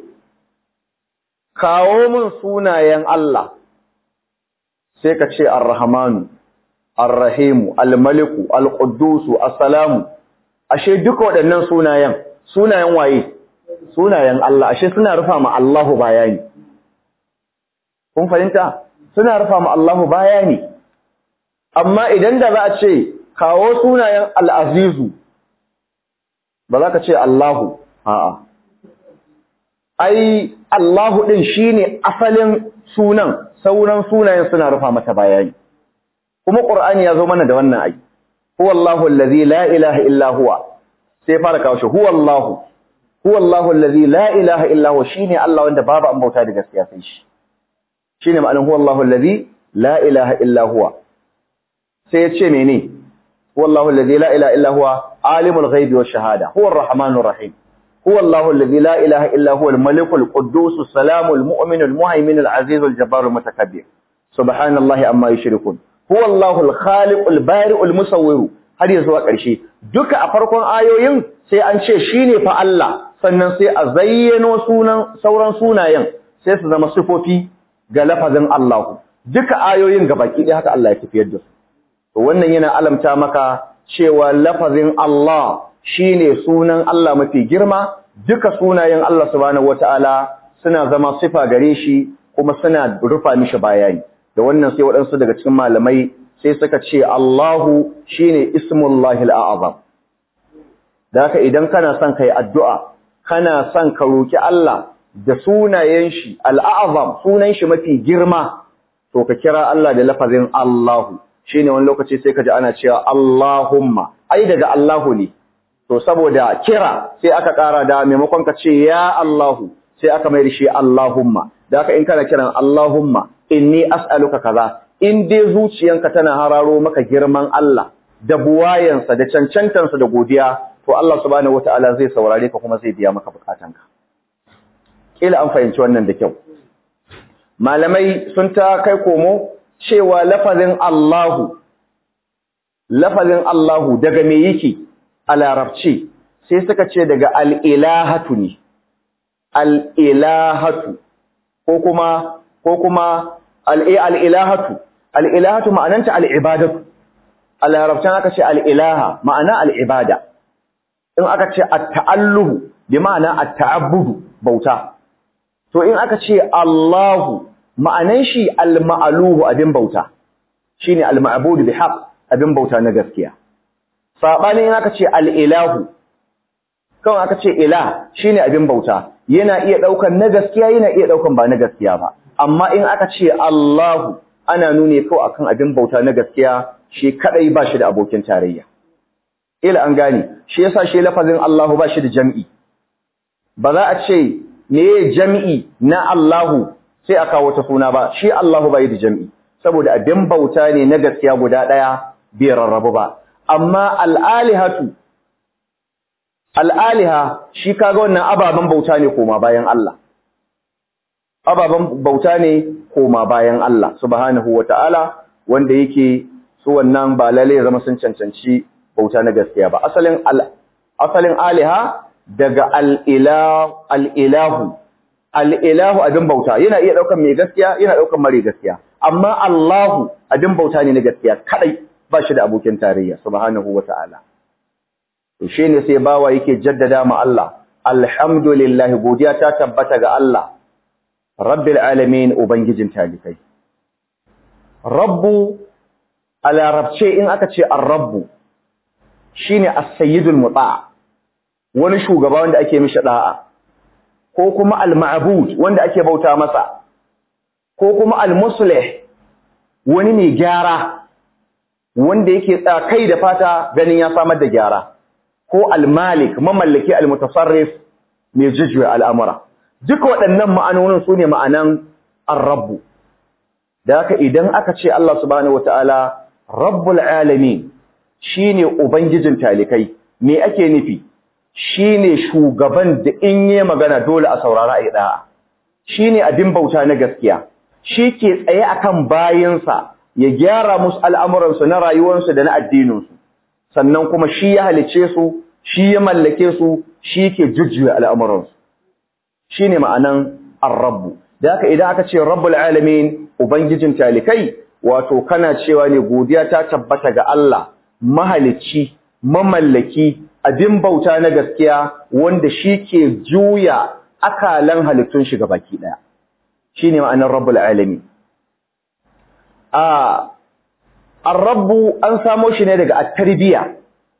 Speaker 2: kawo min sunayen Allah, sai ka ce Ar-Rahmanu, Ar-Rahimu, Al-Maliku, Al-Quddusu, As-Salamu, ashe duka waɗannan sunayen waye? Sunayen Allah, ashe suna rufa ma Allahu bayani. Kun fahimta? Suna rufa ma Allahu bayani. Amma idan da za a ce, kawo sunayen Al-Azizu, ba za ka ce Allahu, a'a. Ai, Allahu ɗin shi ne asalin sunan, sauran sunayen suna rufa mata bayani. Kuma Ƙur'ani ya zo mana da wannan ai. Huwallahu allazi la ilaha illa huwa. Sai fara kawo shi, Huwallahu allazi la ilaha illa huwa, shine Allah wanda babu an bauta da gaskiya sai shi. Shine ma'anar Huwallahu allazi la ilaha illa huwa. Sai ya ce mene? Huwallahu allazi la ilaha illa huwa, alimul ghaibi wash shahada, huwar rahmanur rahim. Huwallahu allazi la ilaha illa huwa al-malikul quddus as-salamul mu'minul muhaiminul azizul jabbarul mutakabbir. Subhanallahi amma yushrikun. Huwallahu al-khaliqul bari'ul musawwir. Har ya zuwa ƙarshe. Duka a farkon ayoyin sai an ce shine fa Allah, sannan sai a zayyano sauran sunayen sai su zama sifofi ga lafazin Allah. Duka ayoyin gabaki ɗaya haka Allah ya tafiyar da su. To wannan yana alamta maka cewa lafazin Allah shine sunan Allah mafi girma, duka sunayen Allah subhanahu wataala suna zama sifa gare shi kuma suna rufa mishi bayani. Da wannan sai waɗansu daga cikin malamai sai suka ce Allahu shine ismullahi al'azam. Da haka idan kana son kai addu'a, kana son ka roki Allah da sunayen shi al'azam, sunan shi mafi girma, to ka kira Allah da lafazin Allahu. Shine wani lokaci sai ka ji ana cewa Allahumma, ai daga Allahu ne. To saboda kira sai aka ƙara da maimakon ka ce ya Allahu, sai aka mai da shi Allahumma. Da haka in kana kiran Allahumma inni as'aluka kaza, in dai zuciyanka tana hararo maka girman Allah da buwayansa da cancantansa da godiya, to Allah subhanahu wataala zai saurare ka kuma zai biya maka bukatanka. Kila an fahimci wannan da kyau. Malamai sun ta kai komo cewa lafazin Allahu daga me yake a larabci, sai suka ce daga al-ilahatu ne. Al-ilahatu ko kuma al-ilahatu. Al-ilahatu ma'ananta al-ibadatu. A larabcin aka ce al-ilaha ma'ana al-ibada. In aka ce at-ta'alluhu bi ma'ana at-ta'abbudu, bauta. To in aka ce Allahu ma'anan shi al-ma'aluhu, abin bauta. shine al-ma'bud bi haqq abin bauta na gaskiya sabanin aka ce al-ilahu kawai aka ce ilah shine abin bauta yana iya daukan na gaskiya yana iya daukan ba na gaskiya ba amma in aka ce Allahu ana nune kawai akan abin bauta na gaskiya shi kadai ba shi da abokin tarayya ila an gane shi yasa shi lafazin Allahu ba shi da jam'i ba za a ce me jam'i na Allahu sai aka kawo ta suna ba shi Allahu bai da jam'i saboda abin bauta ne na gaskiya guda daya bai rarrabu ba amma al'aliha shi kaga wannan ababen bauta ne koma bayan Allah ababen bauta ne koma bayan Allah subhanahu wata'ala wanda yake su wannan ba lalle zama sun cancanci bauta na gaskiya ba asalin aliha daga al'ilahu abin bauta yana iya daukan mai gaskiya yana daukan mare gaskiya amma Allahu abin bauta ne na gaskiya kadai ba shi da abokin tarayya subhanahu wata'ala to shine sai bawa yake jaddada ma Allah alhamdulillah godiya ta tabbata ga Allah rabbil alamin ubangijin talikai rabbu a larabce in aka ce ar-rabbu shine as-sayyidul muta wani shugaba wanda ake mishi da'a ko kuma al-ma'bud wanda ake bauta masa ko kuma al-muslih wani mai gyara wanda yake kai da fata ganin ya samar da gyara ko al-malik mamallaki al-mutasarrif mai jujjuya al'amura duka waɗannan ma'anonin su ne ma'anan ar-rabbu da haka idan aka ce Allah subhanahu wataala rabbul alamin shine ubangijin talikai me ake nufi shine shugaban da in yi magana dole a saurara a da'a shine abin bauta na gaskiya shi ke tsaye akan bayinsa ya gyara musu al'amuransu na rayuwarsu da na addininsu sannan kuma shi ya halice su shi ya mallake su shi ke jujjuya al'amuransu shine ma'anan ar-rabbu da haka idan aka ce rabbul alamin ubangijin talikai wato kana cewa ne godiya ta tabbata ga Allah mahalicci mamallaki abin bauta na gaskiya wanda shi ke juya akalan halittun shi gabaki daya shine ma'anar rabbul alamin ar-rabbu an samo shi ne daga at-tarbiya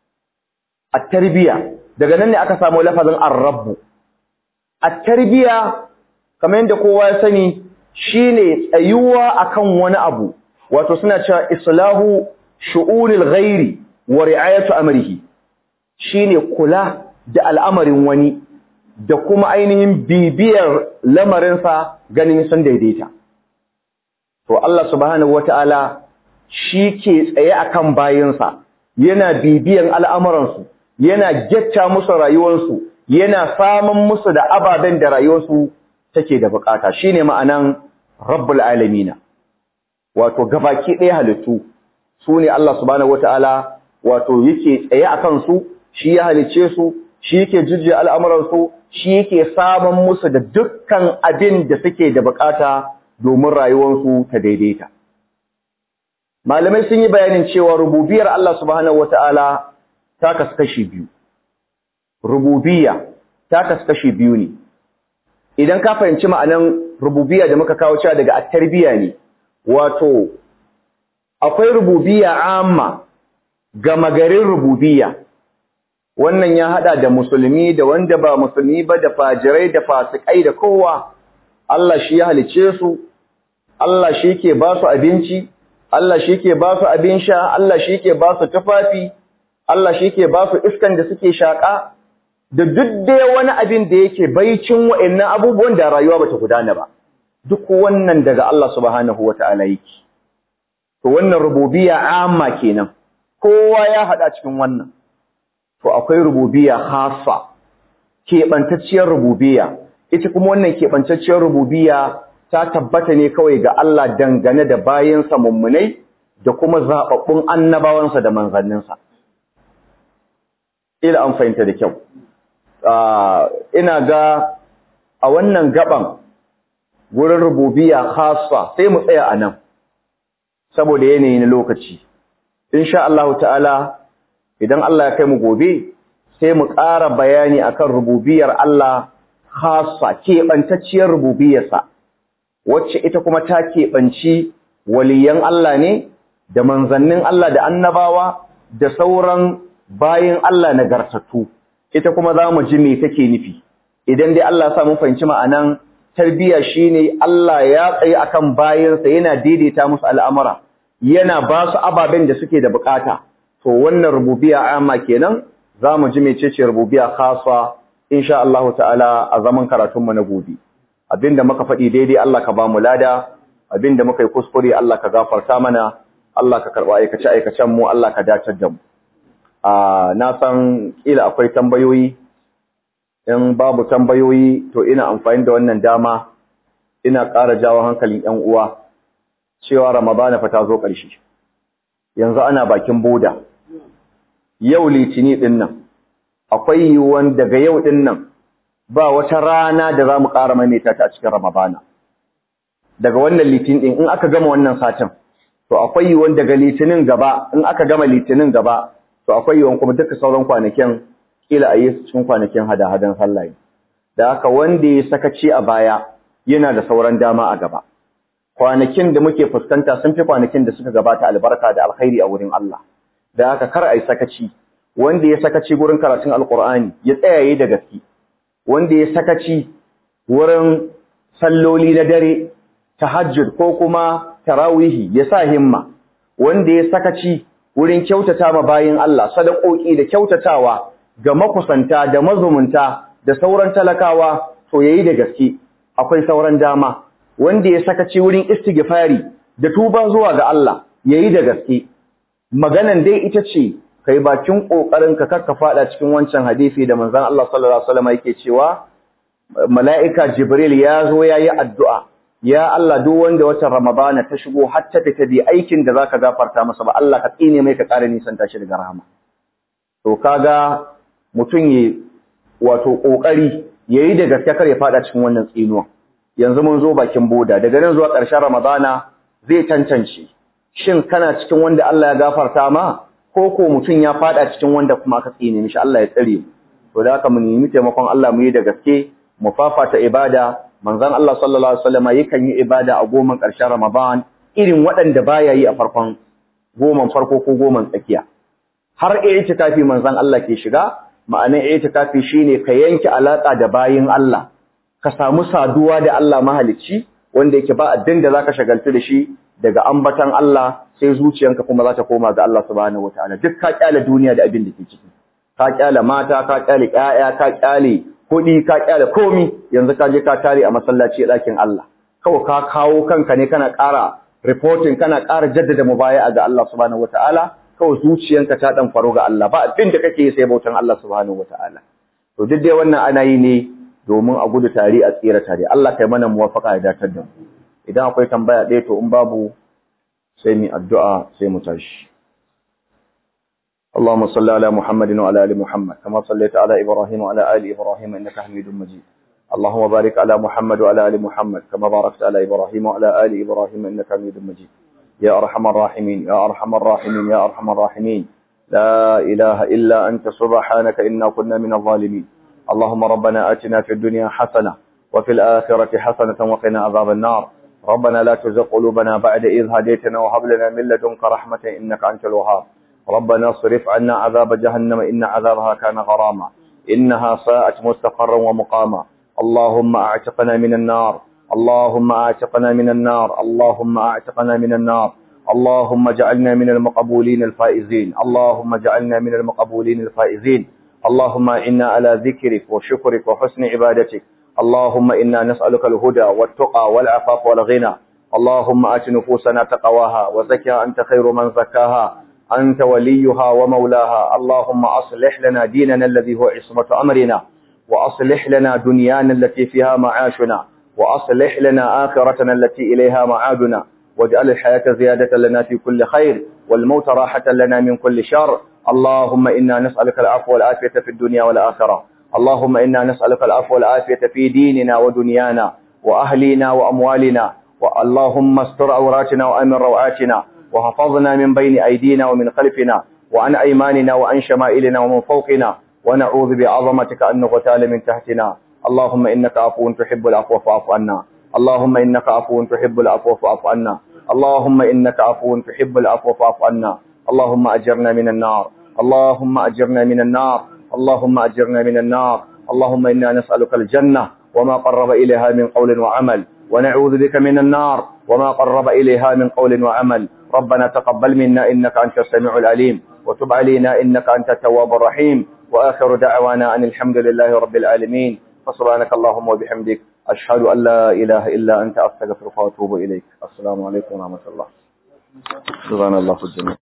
Speaker 2: daga nan ne aka samo lafazin ar-rabbu at-tarbiya kamar yadda kowa ya sani shine tsayuwa akan wani abu wato suna cewa islahu shu'ulil ghairi wa ri'ayatu amrihi shine kula da al'amarin wani da kuma ainihin bibiyar lamarinsa ganin sun daidaita to Allah subhanahu wataala shi ke tsaye akan bayinsa yana bibiyan al'amuransu yana getta musu rayuwarsu yana samun musu da ababen da rayuwarsu take da bukata shine ma'anan rabbul alamin wato gabaki ɗaya halittu sune Allah subhanahu wataala wato yake tsaye akan su shi ya halice su shi yake jujjuya al'amuran su shi yake samun musu da dukkan abin da suke da bukata domin rayuwarsu ta daidaita malamai sun yi bayanin cewa rububiyar Allah subhanahu wataala ta kaskashi biyu rububiyya ta kaskashi biyu ne idan ka fahimci ma'anan rububiyya da muka kawo cewa daga at-tarbiya ne wato akwai rububiyya amma gama garin rububiyya wannan ya hada da musulmi da wanda ba musulmi ba da fajirai da fasikai da kowa Allah shi ya halice su Allah shi ke ba su abinci Allah shi ke ba su abin sha Allah shi ke ba su tufafi Allah shi ke ba su iskan da suke shaka da duk dai wani abin da yake baicin wa'annan abubuwan da rayuwa bata gudana ba duk wannan daga Allah subhanahu wata'ala yake to wannan rububiyya amma kenan kowa ya hada cikin wannan to akwai rububiyya khassa kebantacciyar rububiyya ita kuma wannan kebantacciyar rububiyya ta tabbata ne kawai ga Allah dangane da bayinsa mummunai da kuma zababbun annabawansa da manzanninsa ila an fahimta da kyau ina ga a wannan gaban wurin rububiyya khassa sai mu tsaya anan saboda yanayi na lokaci insha Allah ta'ala idan Allah ya kai mu gobe sai mu ƙara bayani akan rububiyar Allah khassa keɓantacciyar rububiyarsa wacce ita kuma ta keɓanci waliyan Allah ne da manzannin Allah da annabawa da sauran bayin Allah nagartattu. Ita kuma za mu ji me take nufi. Idan dai Allah ya sa mun fahimci ma'anan tarbiyya shine Allah ya tsaye akan bayinsa yana daidaita musu al'amura, yana ba su ababen da suke da bukata. To wannan rububiyya amma kenan za mu ji mecece rububiyya khassa insha Allah ta'ala a zaman karatun mu na gobe. Abinda muka faɗi daidai Allah ka ba mu lada, abinda muka yi kuskure Allah ka gafarta mana, Allah ka karɓa aikace-aikacen mu, Allah ka dacar da mu. Na san kila akwai tambayoyi, in babu tambayoyi to ina amfani da wannan dama ina ƙara jawo hankalin ƴan uwa cewa Ramadana fa ta zo ƙarshe. Yanzu ana bakin boda. Yau Litini din nan akwai yiwuwan daga yau din nan ba wata rana da za mu ƙara maimaita ta a cikin Ramadana. Daga wannan Litinin din in aka gama wannan satin to akwai yiwuwan daga Litinin gaba in aka gama Litinin gaba to akwai yiwuwan kuma duka sauran kwanakin kila a yi cikin kwanakin hada-hadan sallah. Da haka wanda ya sakaci a baya yana da sauran dama a gaba. Kwanakin da muke fuskanta sun fi kwanakin da suka gabata albarka da alkhairi a wurin Allah. Da haka kar a yi sakaci. Wanda ya sakaci wurin karatun Alƙur'ani ya tsayaye da gaske. Wanda ya sakaci wurin salloli na dare, tahajjud ko kuma tarawihi ya sa himma. Wanda ya sakaci wurin kyautata ma bayin Allah, sadakoki da kyautatawa ga makusanta da mazumunta da sauran talakawa to yayi da gaske. Akwai sauran dama. Wanda ya sakaci wurin istighfari da tuba zuwa ga Allah yayi da gaske. Maganan dai ita ce kai bakin kokarin ka karka fada cikin wancan hadisi da manzon Allah sallallahu alaihi wasallam yake cewa mala'ika Jibril ya zo yayi addu'a, ya Allah duk wanda watan Ramadana ta shigo har ta fita bi aikin da zaka gafarta masa ba Allah ka tsine mai ka ƙara nisan tashi daga rahama. To kaga mutun yi wato kokari yayi da gaske kar ya fada cikin wannan tsinuwa. Yanzu mun zo bakin boda, daga nan zuwa ƙarshen Ramadana zai tantance shin kana cikin wanda Allah ya gafarta ma ko ko mutum ya fada cikin wanda kuma aka tsine mishi. Allah ya tsare mu. To da haka mu nemi taimakon Allah mu yi da gaske, mu fafata ibada. Manzon Allah sallallahu alaihi wasallam yakan yi ibada a goman ƙarshen Ramadan irin waɗanda baya yi a farkon goman farko ko goman tsakiya. Har i'tikafi manzon Allah ke shiga. Ma'anar i'tikafi shine ka yanke alaka da bayin Allah, ka samu saduwa da Allah mahalicci wanda yake ba addin da zaka shagaltu da shi daga ambatan Allah sai zuciyanka kuma za ta koma ga Allah subhanahu wataala. Duk ka kyale duniya da abin da ke ciki, ka kyale mata, ka kyale ƴaƴa, ka kyale kuɗi, ka kyale komi. Yanzu ka je ka tare a masallaci a ɗakin Allah, kawai ka kawo kanka ne kana ƙara reporting, kana ƙara jaddada mubaya'a ga Allah subhanahu wataala. Kawai zuciyanka ta dan faro ga Allah, ba abin da kake sai bautan Allah subhanahu wataala. To duk dai wannan ana yi ne domin a gudu tare a tsira tare. Allah kai mana muwafaqa ya datar da mu. Idan akwai tambaya ɗaya to in babu sai mu addu'a sai mu tashi. Allahumma salli ala Muhammadin wa ala ali Muhammad kama sallaita ala Ibrahim wa ala ali Ibrahim innaka Hamidum Majid. Allahumma barik ala Muhammad wa ala ali Muhammad kama barakta ala Ibrahim wa ala ali Ibrahim innaka Hamidum Majid. Ya arhamar rahimin, ya arhamar rahimin, ya arhamar rahimin. La ilaha illa anta subhanaka inna kunna minadh zalimin. اللهم ربنا آتنا في الدنيا حسنة وفي الآخرة حسنة وقنا عذاب النار. ربنا لا تزغ قلوبنا بعد إذ هديتنا وهب لنا من لدنك رحمة إنك أنت الوهاب. ربنا اصرف عنا عذاب جهنم إن عذابها كان غراما إنها ساءت مستقرا ومقاما. اللهم أعتقنا من النار، اللهم أعتقنا من النار، اللهم أعتقنا من النار. اللهم اجعلنا من المقبولين الفائزين، اللهم اجعلنا من المقبولين الفائزين. اللهم إنا على ذكرك وشكرك وحسن عبادتك. اللهم إنا نسألك الهدى والتقى والعفاف والغنى. اللهم آت نفوسنا تقواها وزكها أنت خير من زكاها، أنت وليها ومولاها. اللهم أصلح لنا ديننا الذي هو عصمة أمرنا، وأصلح لنا دنيانا التي فيها معاشنا، وأصلح لنا آخرتنا التي إليها معادنا، واجعل الحياة زيادة لنا في كل خير والموت راحة لنا من كل شر. اللهم إنا نسألك العفو والعافية في الدنيا والآخرة. اللهم إنا نسألك العفو والعافية في ديننا ودنيانا وأهلنا وأموالنا. اللهم استر عوراتنا وأمن روعاتنا، وحفظنا من بين أيدينا ومن خلفنا وعن أيماننا وعن شمائلنا ومن فوقنا، ونعوذ بعظمتك أن نغتال من تحتنا. اللهم إنك عفو تحب العفو فاعف عنا. اللهم إنك عفو تحب العفو فاعف عنا اللهم إنك عفو تحب العفو فاعف عنا اللهم أجرنا من النار اللهم أجرنا من النار اللهم أجرنا من النار اللهم إنا نسألك الجنة وما قرب إليها من قول وعمل ونعوذ بك من النار وما قرب إليها من قول وعمل ربنا تقبل منا إنك أنت السميع العليم وتب علينا إنك أنت التواب الرحيم وآخر دعوانا أن الحمد لله رب العالمين فسبحانك اللهم وبحمدك أشهد أن لا إله إلا أنت أستغفرك وأتوب إليك السلام عليكم ورحمة الله سبحان الله في الجنة